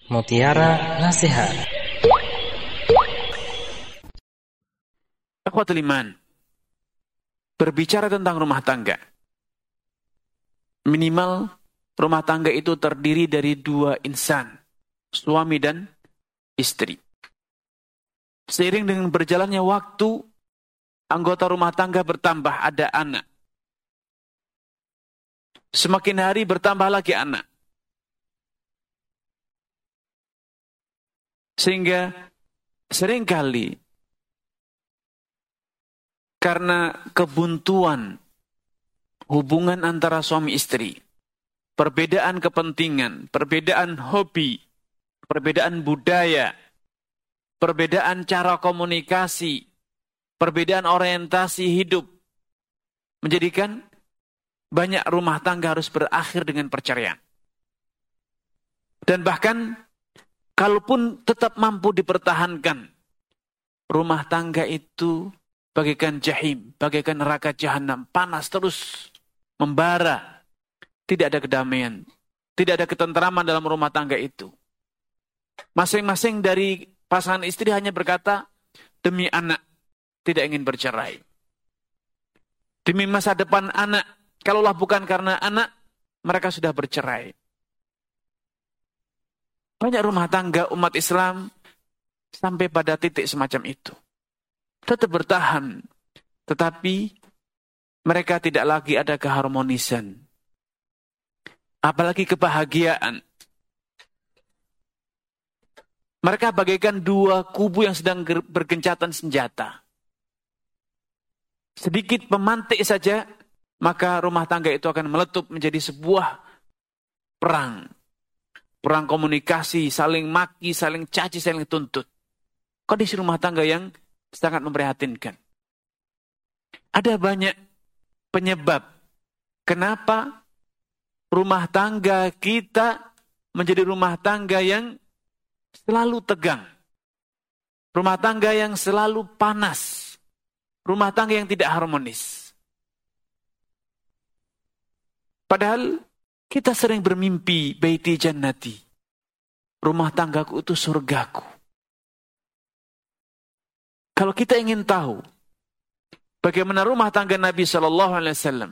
Mutiara Nasihat. Ikhwatul iman, berbicara tentang rumah tangga, minimal rumah tangga itu terdiri dari dua insan, suami dan istri. Seiring dengan berjalannya waktu, anggota rumah tangga bertambah, ada anak. Semakin hari bertambah lagi anak. Sehingga seringkali karena kebuntuan hubungan antara suami istri, perbedaan kepentingan, perbedaan hobi, perbedaan budaya, perbedaan cara komunikasi, perbedaan orientasi hidup, menjadikan banyak rumah tangga harus berakhir dengan perceraian. Dan bahkan, kalaupun tetap mampu dipertahankan, rumah tangga itu bagaikan jahim, bagaikan neraka jahanam, panas terus membara. Tidak ada kedamaian, tidak ada ketentraman dalam rumah tangga itu. Masing-masing dari pasangan istri hanya berkata, demi anak, tidak ingin bercerai. Demi masa depan anak, kalaulah bukan karena anak, mereka sudah bercerai. Banyak rumah tangga umat Islam sampai pada titik semacam itu. Tetap bertahan, tetapi mereka tidak lagi ada keharmonisan. Apalagi kebahagiaan. Mereka bagaikan dua kubu yang sedang bergencatan senjata. Sedikit pemantik saja, maka rumah tangga itu akan meletup menjadi sebuah perang. Perang komunikasi, saling maki, saling caci, saling tuntut. Kondisi rumah tangga yang sangat memprihatinkan. Ada banyak penyebab kenapa rumah tangga kita menjadi rumah tangga yang selalu tegang. Rumah tangga yang selalu panas. Rumah tangga yang tidak harmonis. Padahal kita sering bermimpi, baiti jannati. Rumah tanggaku itu surgaku. Kalau kita ingin tahu bagaimana rumah tangga Nabi SAW,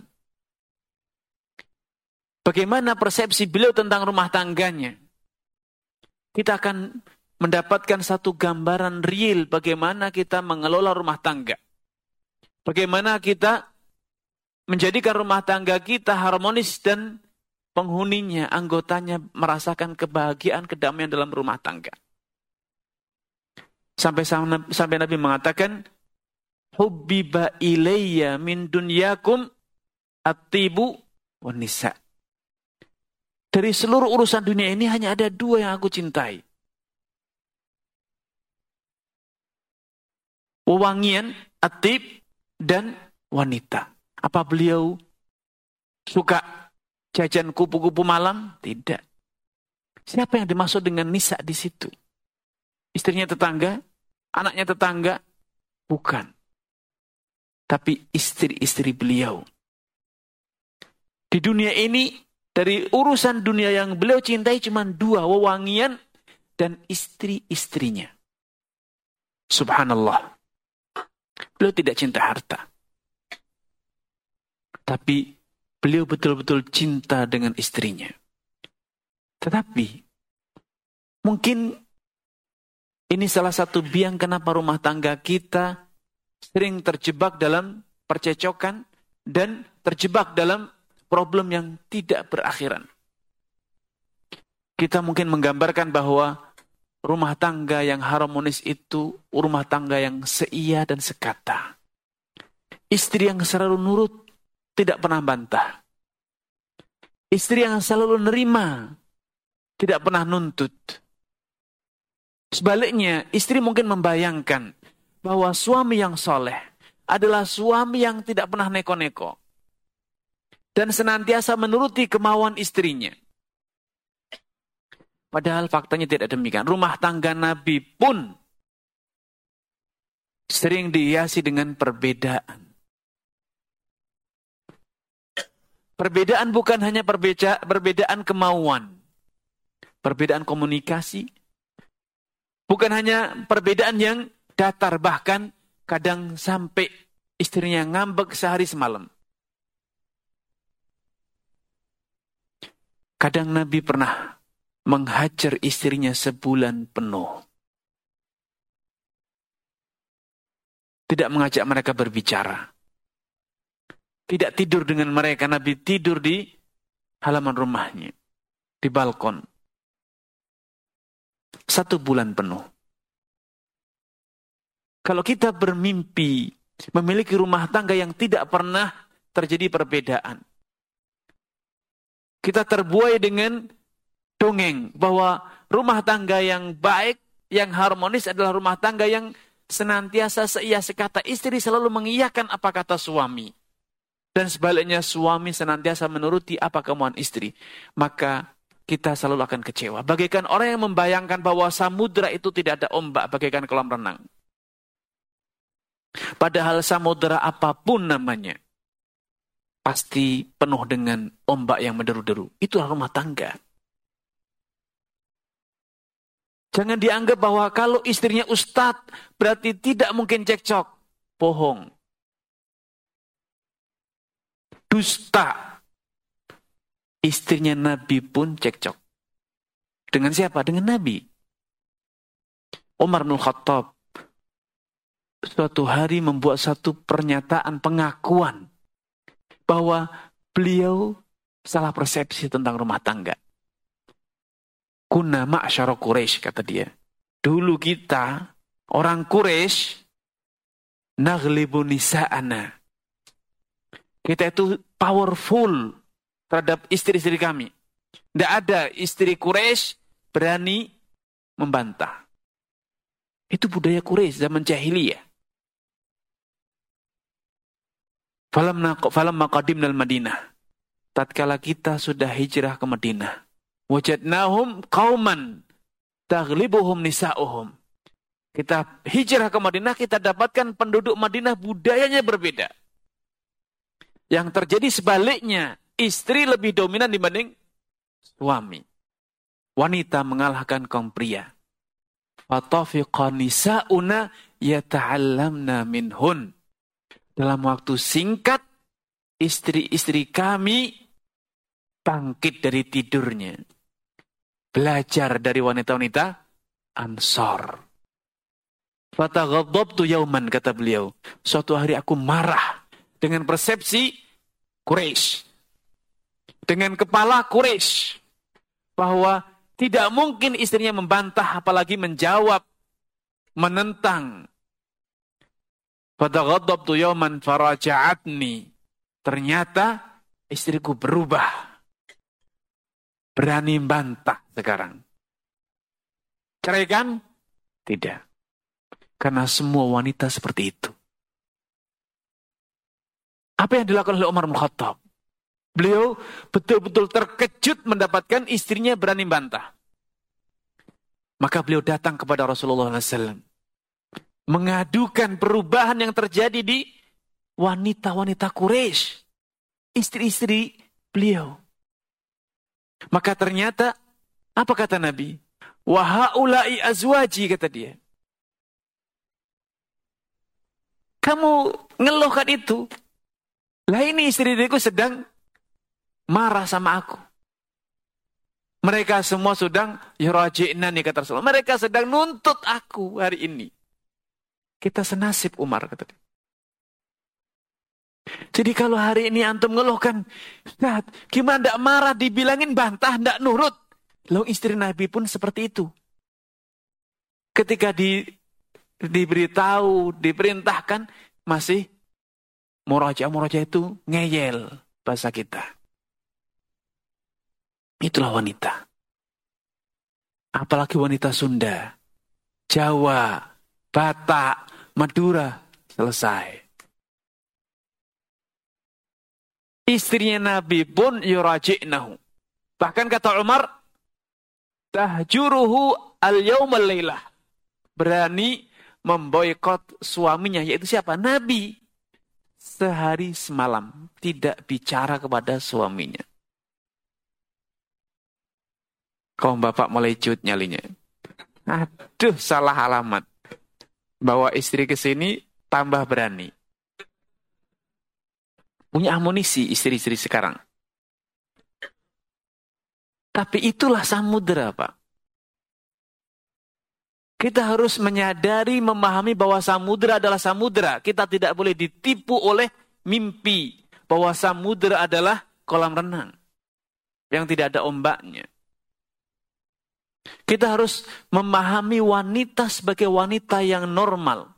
bagaimana persepsi beliau tentang rumah tangganya, kita akan mendapatkan satu gambaran real bagaimana kita mengelola rumah tangga. Bagaimana kita menjadikan rumah tangga kita harmonis dan penghuninya, anggotanya merasakan kebahagiaan, kedamaian dalam rumah tangga. Sampai Nabi mengatakan, hubbiba ilayya min dunyakum at-tibu wan nisa. Dari seluruh urusan dunia ini hanya ada dua yang aku cintai. Wewangian, at-tib, dan wanita. Apa beliau suka jajan kupu-kupu malam? Tidak. Siapa yang dimaksud dengan nisa di situ? Istrinya tetangga? Anaknya tetangga? Bukan. Tapi istri-istri beliau. Di dunia ini, dari urusan dunia yang beliau cintai cuma dua, wewangian dan istri-istrinya. Subhanallah. Beliau tidak cinta harta. Tapi beliau betul-betul cinta dengan istrinya. Tetapi mungkin ini salah satu biang kenapa rumah tangga kita sering terjebak dalam percecokan dan terjebak dalam problem yang tidak berakhiran. Kita mungkin menggambarkan bahwa rumah tangga yang harmonis itu rumah tangga yang seia dan sekata. Istri yang selalu nurut, tidak pernah bantah. Istri yang selalu nerima, tidak pernah nuntut. Sebaliknya, istri mungkin membayangkan bahwa suami yang soleh adalah suami yang tidak pernah neko-neko. Dan senantiasa menuruti kemauan istrinya. Padahal faktanya tidak demikian. Rumah tangga Nabi pun sering dihiasi dengan perbedaan. Perbedaan bukan hanya perbedaan kemauan. perbedaan komunikasi. Bukan hanya perbedaan yang datar, bahkan kadang sampai istrinya ngambek sehari semalam. Kadang Nabi pernah menghajar istrinya sebulan penuh. Tidak mengajak mereka berbicara. Tidak tidur dengan mereka. Nabi tidur di halaman rumahnya. Di balkon. 1 bulan penuh. Kalau kita bermimpi memiliki rumah tangga yang tidak pernah terjadi perbedaan. Kita terbuai dengan dongeng bahwa rumah tangga yang baik, yang harmonis adalah rumah tangga yang senantiasa seia sekata. Istri selalu mengiyakan apa kata suami. Dan sebaliknya suami senantiasa menuruti apa kemauan istri. Maka kita selalu akan kecewa. Bagaikan orang yang membayangkan bahwa samudra itu tidak ada ombak, bagaikan kolam renang. Padahal samudra apapun namanya, pasti penuh dengan ombak yang menderu-deru. Itulah rumah tangga. Jangan dianggap bahwa kalau istrinya ustadz, berarti tidak mungkin cekcok. Bohong. Dusta. Istrinya Nabi pun cekcok. Dengan siapa? Dengan Nabi. Umar bin Khattab suatu hari membuat satu pernyataan pengakuan bahwa beliau salah persepsi tentang rumah tangga. Kunna ma'syara Quraisy, kata dia. Dulu kita, orang Quraisy, naghlibu nisa'ana. Kita itu powerful terhadap istri-istri kami. Tidak ada istri Quraisy berani membantah. Itu budaya Quraisy zaman jahiliyah. Falamma qadimna al-Madinah. Tatkala kita sudah hijrah ke Madinah. Wajadnahum qauman taghlibuhum nisa'uhum. Kita hijrah ke Madinah, kita dapatkan penduduk Madinah budayanya berbeda. Yang terjadi sebaliknya, istri lebih dominan dibanding suami. Wanita mengalahkan kaum pria. Fatafiqa nisa'una yata'allamna minhun. Dalam waktu singkat, istri-istri kami bangkit dari tidurnya. Belajar dari wanita-wanita Ansar. Fataghaddabtu yauman, kata beliau. Suatu hari aku marah dengan persepsi Quraisy. Dengan kepala Quraisy. Bahwa tidak mungkin istrinya membantah, apalagi menjawab, menentang. Fataghaddabtu yauman faraja'atni. Ternyata istriku berubah. Berani bantah sekarang. Ceraikan? Tidak. Karena semua wanita seperti itu. Apa yang dilakukan oleh Umar bin Khattab? Beliau betul-betul terkejut mendapatkan istrinya berani bantah. Maka beliau datang kepada Rasulullah SAW. Mengadukan perubahan yang terjadi di wanita-wanita Quraisy. Istri-istri beliau. Maka ternyata, apa kata Nabi? Wahaulai azwaji, kata dia. Kamu ngeluhkan itu. Lah ini istri-istriku sedang marah sama aku. Mereka semua sedang yuraji'nani, kata Rasulullah. Mereka sedang nuntut aku hari ini. Kita senasib, Umar, kata dia. Jadi kalau hari ini antum ngeluhkan, Ustaz, gimana ndak marah, dibilangin bantah, ndak nurut. Lalu istri Nabi pun seperti itu. Ketika diberitahu, diperintahkan, masih muraja itu ngeyel bahasa kita. Itulah wanita. Apalagi wanita Sunda, Jawa, Batak, Madura, selesai. Istrinya Nabi pun yuraji'nahu. Bahkan kata Umar, tahjuruhu al-yawmal laylah. Berani memboikot suaminya, yaitu siapa? Nabi. Sehari semalam tidak bicara kepada suaminya. Kaum bapak mulai cut nyalinya. Aduh, salah alamat. Bawa istri ke sini, tambah berani. Punya amunisi istri-istri sekarang. Tapi itulah samudera, Pak. Kita harus menyadari, memahami bahwa samudera adalah samudera. Kita tidak boleh ditipu oleh mimpi bahwa samudera adalah kolam renang yang tidak ada ombaknya. Kita harus memahami wanita sebagai wanita yang normal.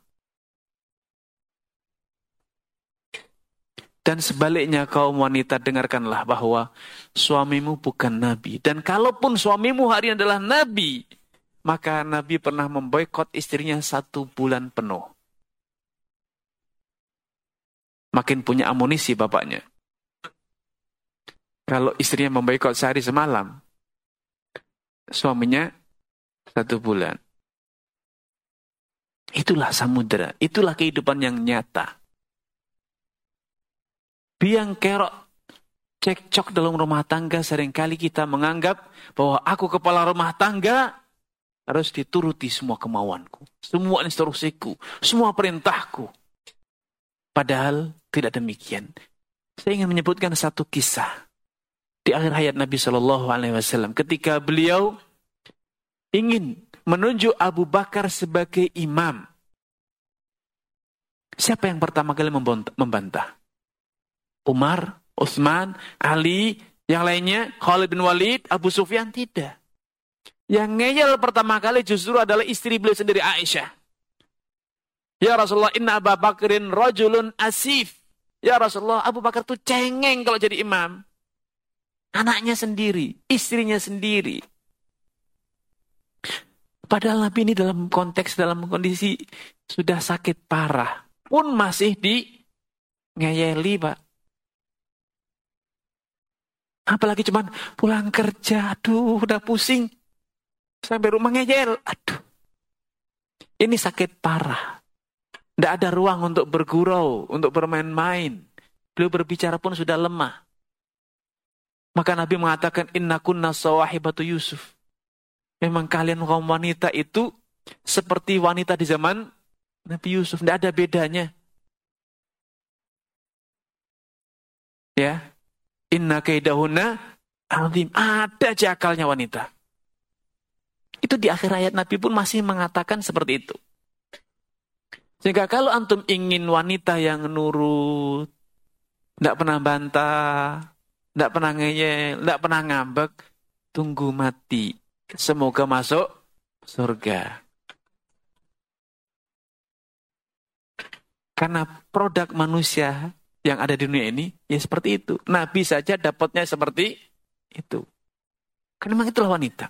Dan sebaliknya kaum wanita, dengarkanlah bahwa suamimu bukan nabi. Dan kalaupun suamimu hari ini adalah nabi, maka Nabi pernah memboikot istrinya 1 bulan penuh. Makin punya amunisi bapaknya. Kalau istrinya memboikot sehari semalam, suaminya 1 bulan. Itulah samudera, itulah kehidupan yang nyata. Biang kerok, cekcok dalam rumah tangga, seringkali kita menganggap bahwa aku kepala rumah tangga, harus dituruti semua kemauanku, semua instruksiku, semua perintahku. Padahal tidak demikian. Saya ingin menyebutkan satu kisah di akhir hayat Nabi SAW, ketika beliau ingin menunjuk Abu Bakar sebagai imam. Siapa yang pertama kali membantah? Umar, Utsman, Ali, yang lainnya, Khalid bin Walid, Abu Sufyan? Tidak. Yang ngeyel pertama kali justru adalah istri beliau sendiri, Aisyah. Ya Rasulullah, inna Abu Bakrin rajulun asif. Ya Rasulullah, Abu Bakar tuh cengeng kalau jadi imam. Anaknya sendiri, istrinya sendiri. Padahal Nabi ini dalam kondisi sudah sakit parah, pun masih ngeyeli, Pak. Apalagi cuman pulang kerja, aduh udah pusing. Sampai rumah ngeyel, aduh. Ini sakit parah. Tidak ada ruang untuk bergurau, untuk bermain-main. Beliau berbicara pun sudah lemah. Maka Nabi mengatakan, inna kunna sawahibatu Yusuf. Memang kalian kaum wanita itu seperti wanita di zaman Nabi Yusuf. Tidak ada bedanya. Ya. Inna kaidahuna azim. Ada jakalnya wanita. Itu di akhir ayat Nabi pun masih mengatakan seperti itu. Sehingga kalau antum ingin wanita yang nurut, tidak pernah bantah, tidak pernah ngeyel, tidak pernah ngambek, tunggu mati. Semoga masuk surga. Karena produk manusia yang ada di dunia ini, ya seperti itu. Nabi saja dapatnya seperti itu. Karena memang itulah wanita.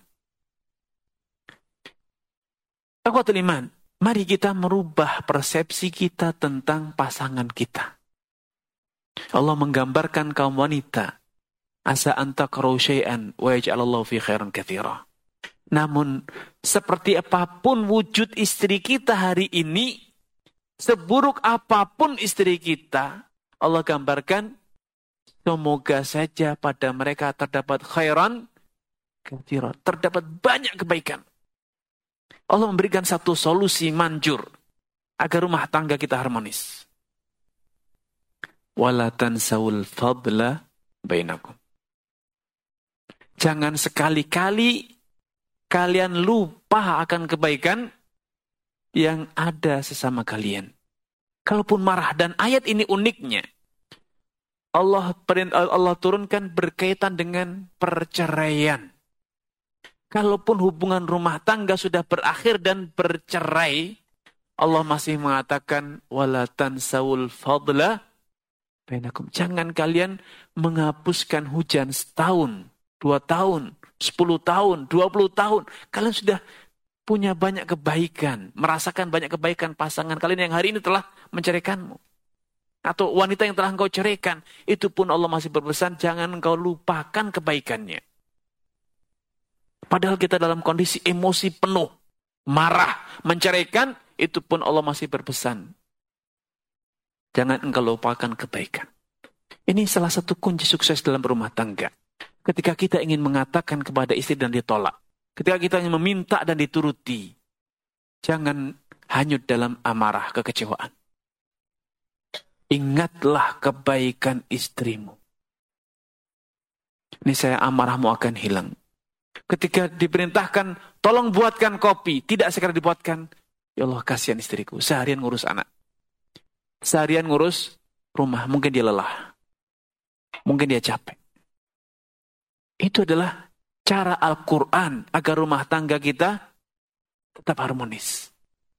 Akhwatul iman, mari kita merubah persepsi kita tentang pasangan kita. Allah menggambarkan kaum wanita, asa antakrahu syai'an wa yaj'alallahu fi khairan katsira. Namun seperti apapun wujud istri kita hari ini, seburuk apapun istri kita, Allah gambarkan semoga saja pada mereka terdapat khairan katsira, terdapat banyak kebaikan. Allah memberikan satu solusi manjur agar rumah tangga kita harmonis. Wala tansawul fadla bainakum. Jangan sekali-kali kalian lupa akan kebaikan yang ada sesama kalian. Kalaupun marah, dan ayat ini uniknya, Allah turunkan berkaitan dengan perceraian. Kalaupun hubungan rumah tangga sudah berakhir dan bercerai, Allah masih mengatakan wala tansawul fadla bainakum. Jangan kalian menghapuskan hujan setahun, 2 tahun, 10 tahun, 20 tahun. Kalian sudah punya banyak kebaikan, merasakan banyak kebaikan pasangan kalian yang hari ini telah menceraikanmu. Atau wanita yang telah engkau ceraikan, itu pun Allah masih berpesan, jangan engkau lupakan kebaikannya. Padahal kita dalam kondisi emosi penuh, marah, menceraikan, itu pun Allah masih berpesan. Jangan engkau lupakan kebaikan. Ini salah satu kunci sukses dalam rumah tangga. Ketika kita ingin mengatakan kepada istri dan ditolak. Ketika kita meminta dan dituruti, jangan hanyut dalam amarah, kekecewaan. Ingatlah kebaikan istrimu. Niscaya amarahmu akan hilang. Ketika diperintahkan, tolong buatkan kopi, tidak segera dibuatkan. Ya Allah, kasihan istriku, seharian ngurus anak. Seharian ngurus rumah, mungkin dia lelah. Mungkin dia capek. Itu adalah cara Al-Quran agar rumah tangga kita tetap harmonis.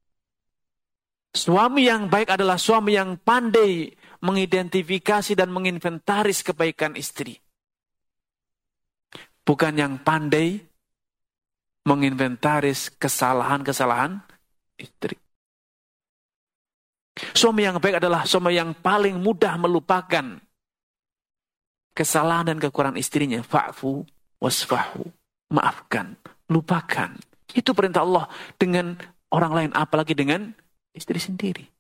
Suami yang baik adalah suami yang pandai mengidentifikasi dan menginventaris kebaikan istri. Bukan yang pandai menginventaris kesalahan-kesalahan istri. Suami yang baik adalah suami yang paling mudah melupakan kesalahan dan kekurangan istrinya. Fa'fu wasfahu. Maafkan, lupakan. Itu perintah Allah dengan orang lain, apalagi dengan istri sendiri.